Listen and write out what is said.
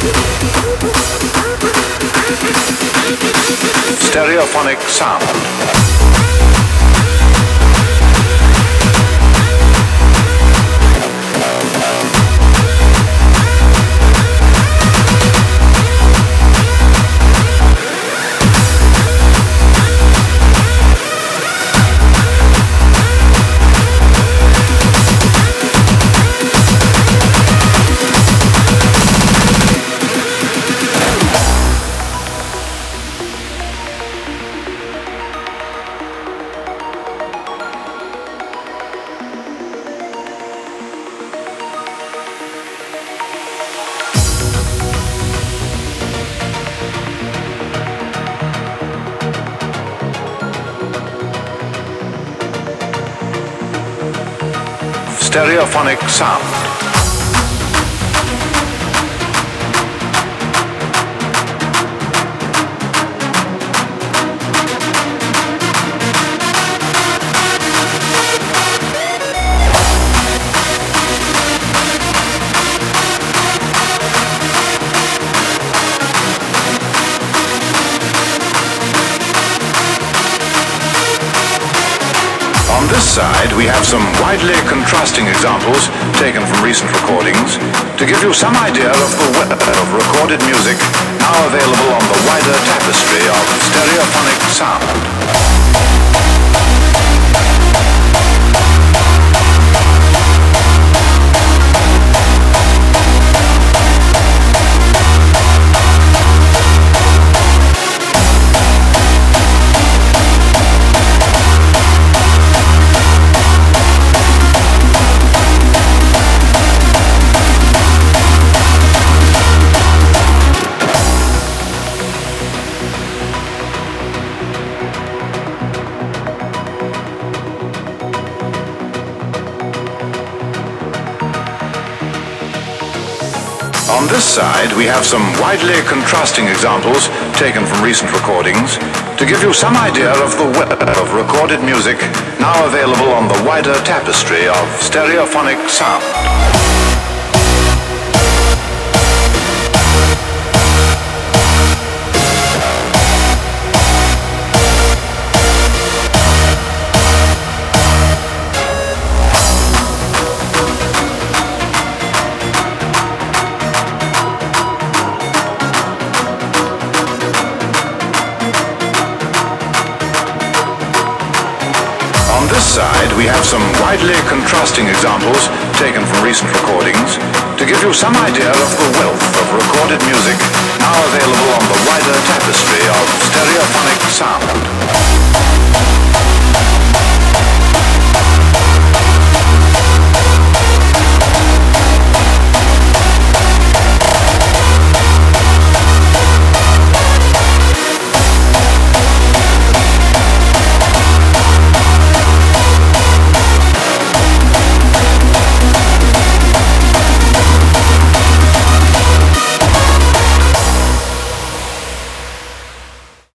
Stereophonic sound. Stereophonic sound. On this side, we have some widely contrasting examples taken from recent recordings to give you some idea of the wealth of recorded music now available on the wider tapestry of stereophonic sound. On this side, we have some widely contrasting examples taken from recent recordings to give you some idea of the wealth of recorded music now available on the wider tapestry of stereophonic sound. On this side, we have some widely contrasting examples taken from recent recordings to give you some idea of the wealth of recorded music now available on the wider tapestry of stereophonic sound.